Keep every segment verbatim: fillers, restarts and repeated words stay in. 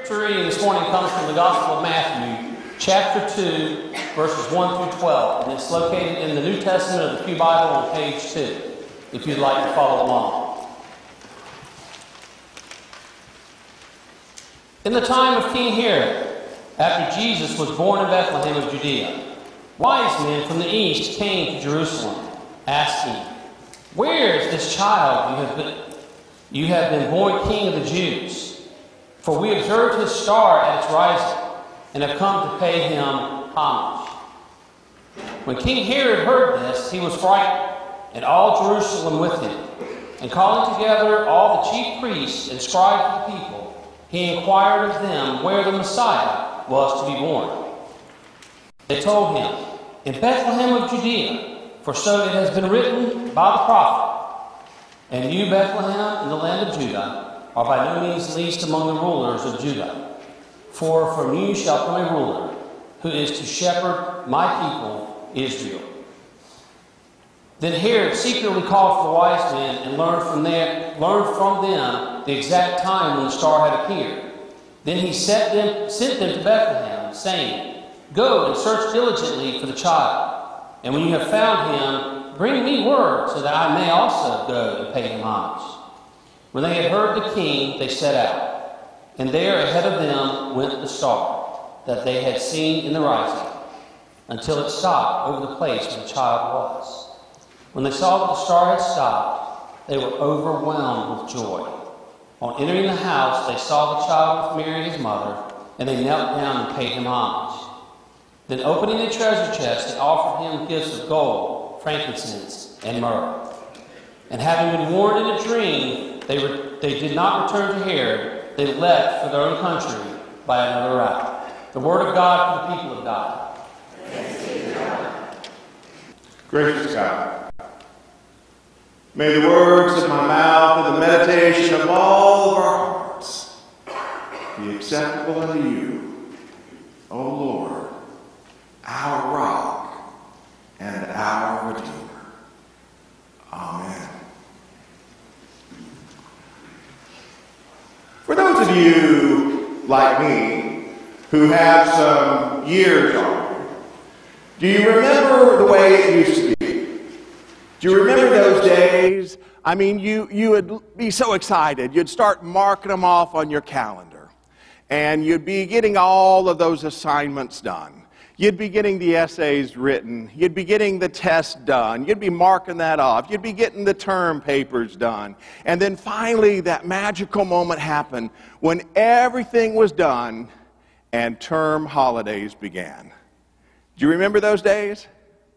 scripture reading this morning comes from the Gospel of Matthew, chapter two, verses one through twelve, and it's located in the New Testament of the Pew Bible on page two, if you'd like to follow along. In the time of King Herod, after Jesus was born in Bethlehem of Judea, wise men from the east came to Jerusalem, asking, "Where is this child you have been, you have been born King of the Jews? For we observed his star at its rising, and have come to pay him homage." When King Herod heard this, he was frightened, and all Jerusalem with him. And calling together all the chief priests and scribes of the people, he inquired of them where the Messiah was to be born. They told him, "In Bethlehem of Judea, for so it has been written by the prophet, and you, Bethlehem, in the land of Judah, are by no means least among the rulers of Judah. For from you shall come a ruler, who is to shepherd my people, Israel." Then Herod secretly called for the wise men and learned from, their, learned from them the exact time when the star had appeared. Then he sent them, sent them to Bethlehem, saying, "Go and search diligently for the child. And when you have found him, bring me word so that I may also go and pay him homage." When they had heard the king, they set out. And there ahead of them went the star that they had seen in the rising, until it stopped over the place where the child was. When they saw that the star had stopped, they were overwhelmed with joy. On entering the house, they saw the child with Mary his mother, and they knelt down and paid him homage. Then opening the treasure chest, they offered him gifts of gold, frankincense, and myrrh. And having been warned in a dream, they, re- they did not return to Herod. They left for their own country by another route. The word of God for the people of God. Thanks be to God. Gracious God, may the words of my mouth and the meditation of all of our hearts be acceptable unto you, O Lord, our rock and our Redeemer. Amen. For those of you, like me, who have some years on you, do you remember the way it used to be? Do you remember those days? I mean, you, you would be so excited. You'd start marking them off on your calendar. And you'd be getting all of those assignments done. You'd be getting the essays written. You'd be getting the tests done. You'd be marking that off. You'd be getting the term papers done. And then finally, that magical moment happened when everything was done and term holidays began. Do you remember those days?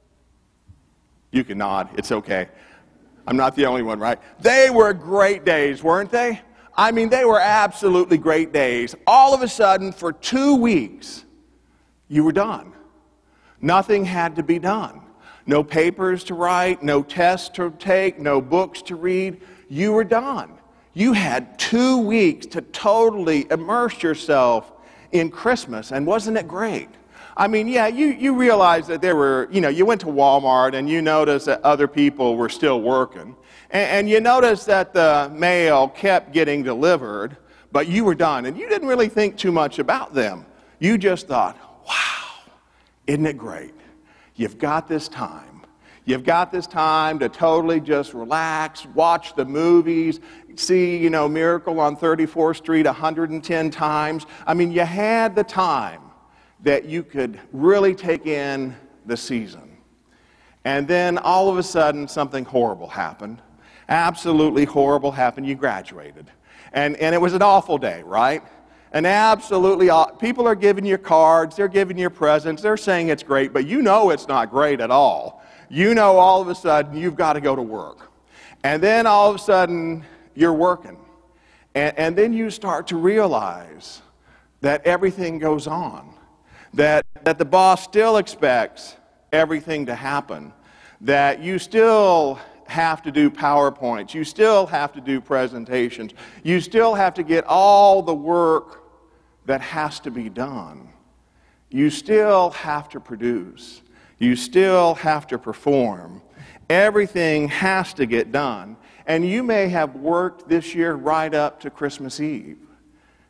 You can nod. It's okay. I'm not the only one, right? They were great days, weren't they? I mean, they were absolutely great days. All of a sudden, for two weeks, you were done. Nothing had to be done. No papers to write, no tests to take, no books to read. You were done. You had two weeks to totally immerse yourself in Christmas, and wasn't it great? I mean, yeah, you, you realize that there were, you know, you went to Walmart and you noticed that other people were still working. And, and you noticed that the mail kept getting delivered, but you were done. And you didn't really think too much about them. You just thought, wow, isn't it great? You've got this time. You've got this time to totally just relax, watch the movies, see, you know, Miracle on thirty-fourth Street one hundred ten times. I mean, you had the time that you could really take in the season. And then all of a sudden, something horrible happened. Absolutely horrible happened. You graduated. And, and it was an awful day, right? And absolutely, people are giving you cards, they're giving you presents, they're saying it's great, but you know it's not great at all. You know all of a sudden you've got to go to work. And then all of a sudden you're working. And, and then you start to realize that everything goes on. That, that the boss still expects everything to happen. That you still have to do PowerPoints. You still have to do presentations. You still have to get all the work that has to be done. You still have to produce. You still have to perform. Everything has to get done. And you may have worked this year right up to Christmas Eve.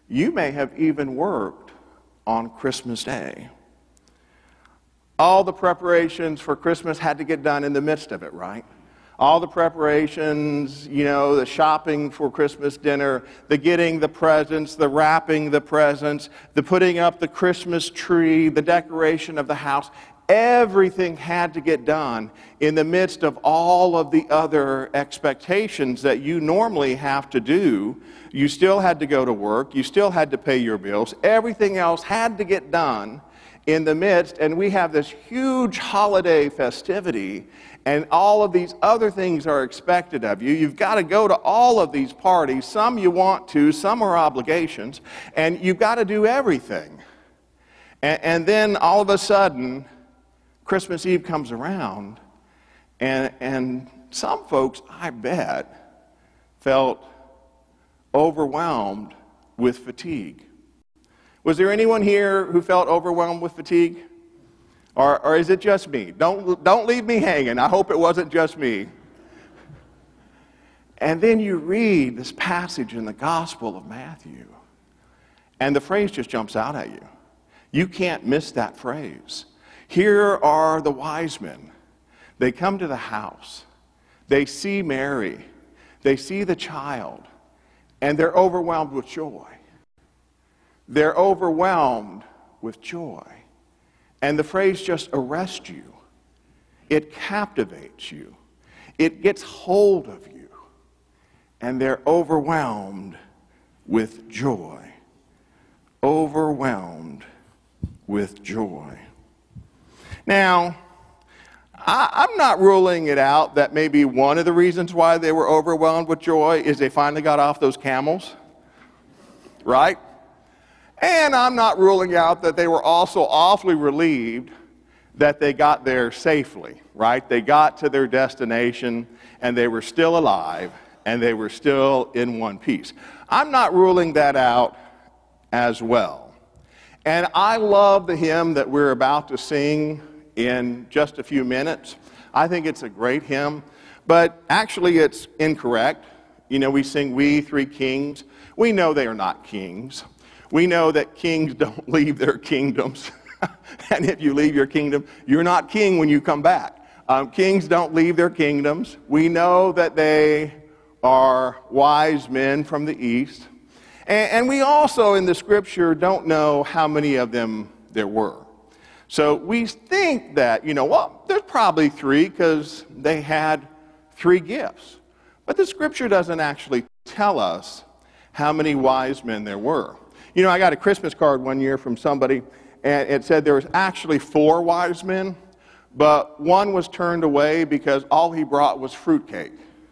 You may have even worked on Christmas Day. All the preparations for Christmas had to get done in the midst of it, right? All the preparations, you know, the shopping for Christmas dinner, the getting the presents, the wrapping the presents, the putting up the Christmas tree, the decoration of the house. Everything had to get done in the midst of all of the other expectations that you normally have to do. You still had to go to work. You still had to pay your bills. Everything else had to get done in the midst, and we have this huge holiday festivity, and all of these other things are expected of you. You've got to go to all of these parties. Some you want to, some are obligations, and you've got to do everything. And, and then all of a sudden, Christmas Eve comes around, and, and some folks, I bet, felt overwhelmed with fatigue. Was there anyone here who felt overwhelmed with fatigue? Or, or is it just me? Don't, don't leave me hanging. I hope it wasn't just me. And then you read this passage in the Gospel of Matthew, and the phrase just jumps out at you. You can't miss that phrase. Here are the wise men. They come to the house. They see Mary. They see the child, and they're overwhelmed with joy. They're overwhelmed with joy. And the phrase just arrests you. It captivates you. It gets hold of you. And they're overwhelmed with joy. Overwhelmed with joy. Now, I, I'm not ruling it out that maybe one of the reasons why they were overwhelmed with joy is they finally got off those camels. Right? And I'm not ruling out that they were also awfully relieved that they got there safely, right? They got to their destination, and they were still alive, and they were still in one piece. I'm not ruling that out as well. And I love the hymn that we're about to sing in just a few minutes. I think it's a great hymn, but actually it's incorrect. You know, we sing, "We Three Kings." We know they are not kings. We know that kings don't leave their kingdoms. And if you leave your kingdom, you're not king when you come back. Um, kings don't leave their kingdoms. We know that they are wise men from the east. And, and we also, in the scripture, don't know how many of them there were. So we think that, you know, well, there's probably three because they had three gifts. But the scripture doesn't actually tell us how many wise men there were. You know, I got a Christmas card one year from somebody, and it said there was actually four wise men, but one was turned away because all he brought was fruitcake.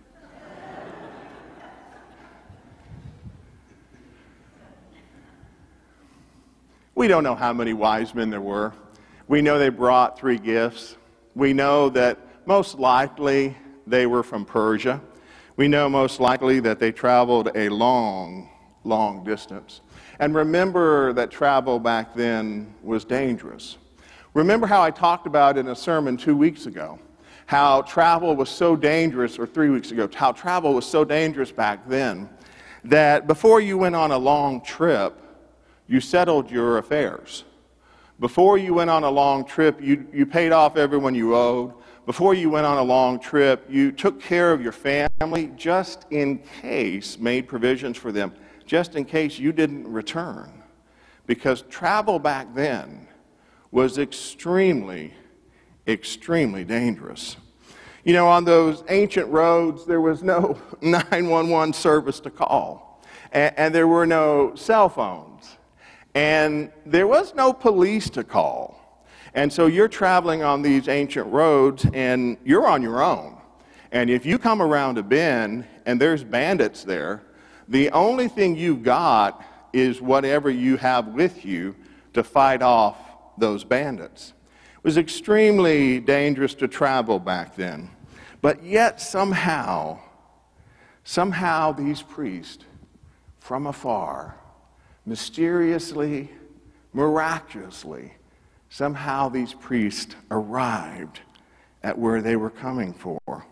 We don't know how many wise men there were. We know they brought three gifts. We know that most likely they were from Persia. We know most likely that they traveled a long, long distance. And remember that travel back then was dangerous. Remember how I talked about in a sermon two weeks ago, how travel was so dangerous, or three weeks ago, how travel was so dangerous back then that before you went on a long trip, you settled your affairs. Before you went on a long trip, you, you paid off everyone you owed. Before you went on a long trip, you took care of your family just in case, made provisions for them, just in case you didn't return. Because travel back then was extremely, extremely dangerous. You know, on those ancient roads, there was no nine one one service to call. And, and there were no cell phones. And there was no police to call. And so you're traveling on these ancient roads, and you're on your own. And if you come around a bend, and there's bandits there, the only thing you've got is whatever you have with you to fight off those bandits. It was extremely dangerous to travel back then. But yet somehow, somehow these priests from afar, mysteriously, miraculously, somehow these priests arrived at where they were coming for.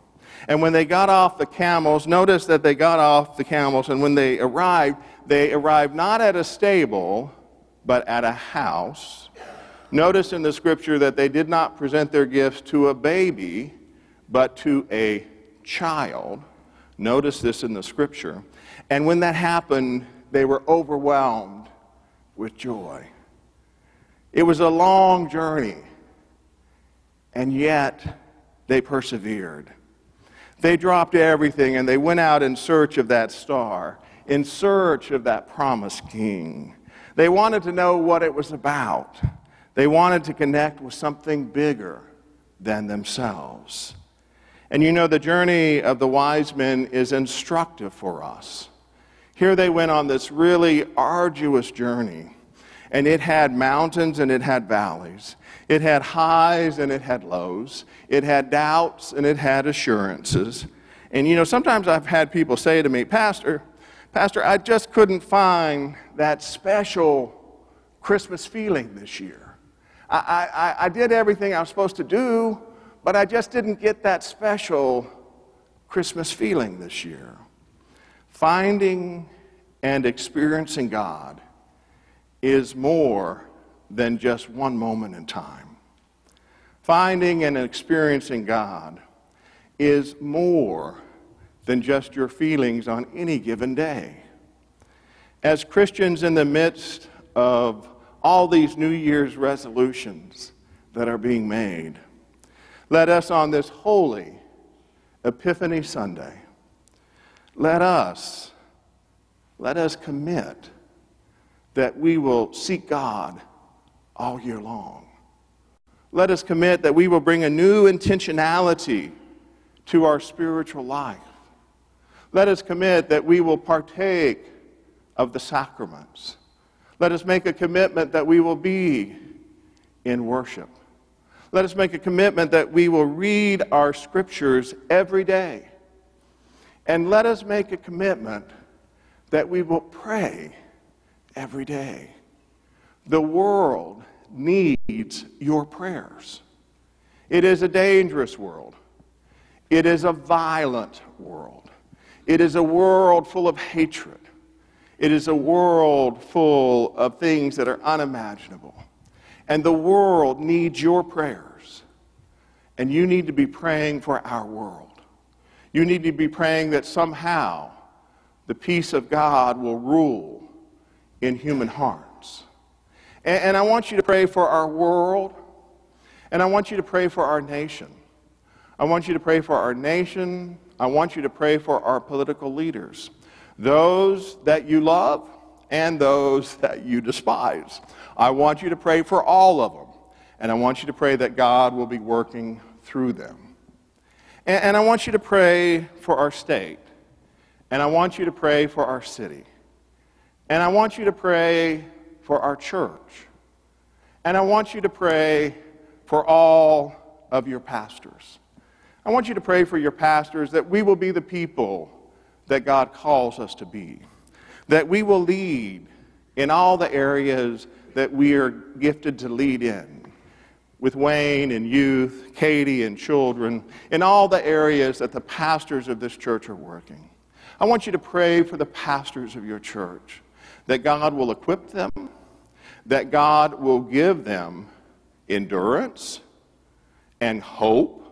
And when they got off the camels, notice that they got off the camels, and when they arrived, they arrived not at a stable, but at a house. Notice in the scripture that they did not present their gifts to a baby, but to a child. Notice this in the scripture. And when that happened, they were overwhelmed with joy. It was a long journey, and yet they persevered. They dropped everything and they went out in search of that star, in search of that promised king. They wanted to know what it was about. They wanted to connect with something bigger than themselves. And you know, the journey of the wise men is instructive for us. Here they went on this really arduous journey, and it had mountains and it had valleys. It had highs and it had lows. It had doubts and it had assurances. And you know, sometimes I've had people say to me, Pastor, Pastor, I just couldn't find that special Christmas feeling this year. I, I, I did everything I was supposed to do, but I just didn't get that special Christmas feeling this year. Finding and experiencing God is more than just one moment in time. Finding and experiencing God is more than just your feelings on any given day. As Christians in the midst of all these New Year's resolutions that are being made, let us on this holy Epiphany Sunday, let us, let us commit that we will seek God all year long. Let us commit that we will bring a new intentionality to our spiritual life. Let us commit that we will partake of the sacraments. Let us make a commitment that we will be in worship. Let us make a commitment that we will read our scriptures every day. And let us make a commitment that we will pray every day. The world needs your prayers. It is a dangerous world. It is a violent world. It is a world full of hatred. It is a world full of things that are unimaginable. And the world needs your prayers. And you need to be praying for our world. You need to be praying that somehow the peace of God will rule in human hearts. And, and I want you to pray for our world, and I want you to pray for our nation. I want you to pray for our nation. I want you to pray for our political leaders, those that you love and those that you despise. I want you to pray for all of them, and I want you to pray that God will be working through them. And, and I want you to pray for our state, and I want you to pray for our city. And I want you to pray for our church. And I want you to pray for all of your pastors. I want you to pray for your pastors that we will be the people that God calls us to be. That we will lead in all the areas that we are gifted to lead in. With Wayne and youth, Katie and children, in all the areas that the pastors of this church are working. I want you to pray for the pastors of your church. That God will equip them, that God will give them endurance and hope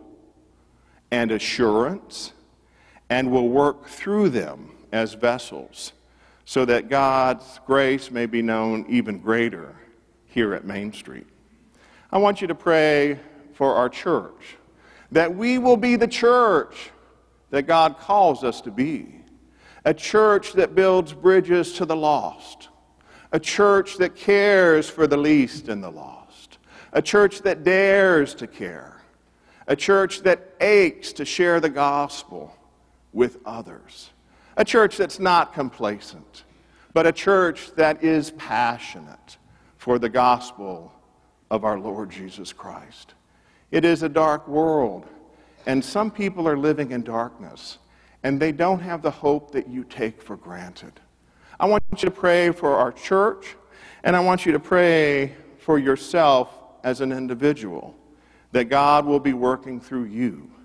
and assurance, and will work through them as vessels so that God's grace may be known even greater here at Main Street. I want you to pray for our church, that we will be the church that God calls us to be. A church that builds bridges to the lost. A church that cares for the least and the lost. A church that dares to care. A church that aches to share the gospel with others. A church that's not complacent, but a church that is passionate for the gospel of our Lord Jesus Christ. It is a dark world, and some people are living in darkness. And they don't have the hope that you take for granted. I want you to pray for our church, and I want you to pray for yourself as an individual, that God will be working through you,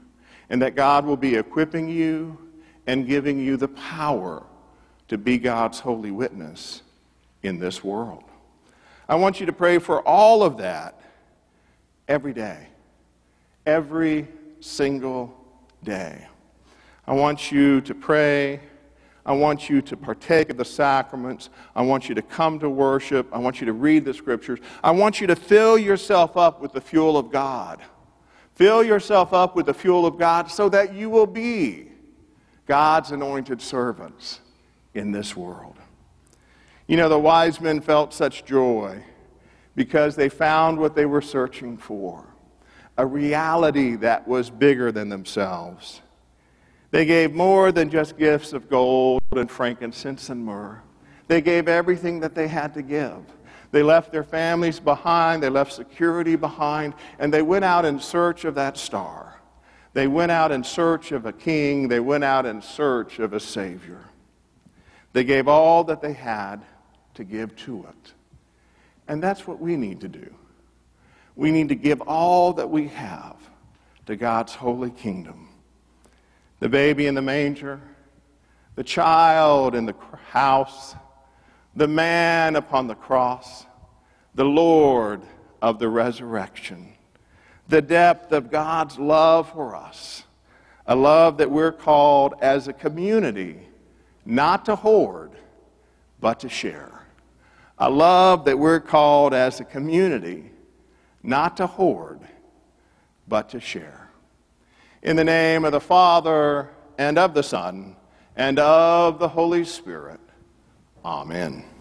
and that God will be equipping you and giving you the power to be God's holy witness in this world. I want you to pray for all of that every day, every single day. I want you to pray. I want you to partake of the sacraments. I want you to come to worship. I want you to read the scriptures. I want you to fill yourself up with the fuel of God. Fill yourself up with the fuel of God so that you will be God's anointed servants in this world. You know, the wise men felt such joy because they found what they were searching for, a reality that was bigger than themselves. They gave more than just gifts of gold and frankincense and myrrh. They gave everything that they had to give. They left their families behind, they left security behind, and they went out in search of that star. They went out in search of a king. They went out in search of a Savior. They gave all that they had to give to it. And that's what we need to do. We need to give all that we have to God's holy kingdom. The baby in the manger, the child in the house, the man upon the cross, the Lord of the resurrection, the depth of God's love for us, a love that we're called as a community not to hoard, but to share. A love that we're called as a community not to hoard, but to share. In the name of the Father, and of the Son, and of the Holy Spirit. Amen.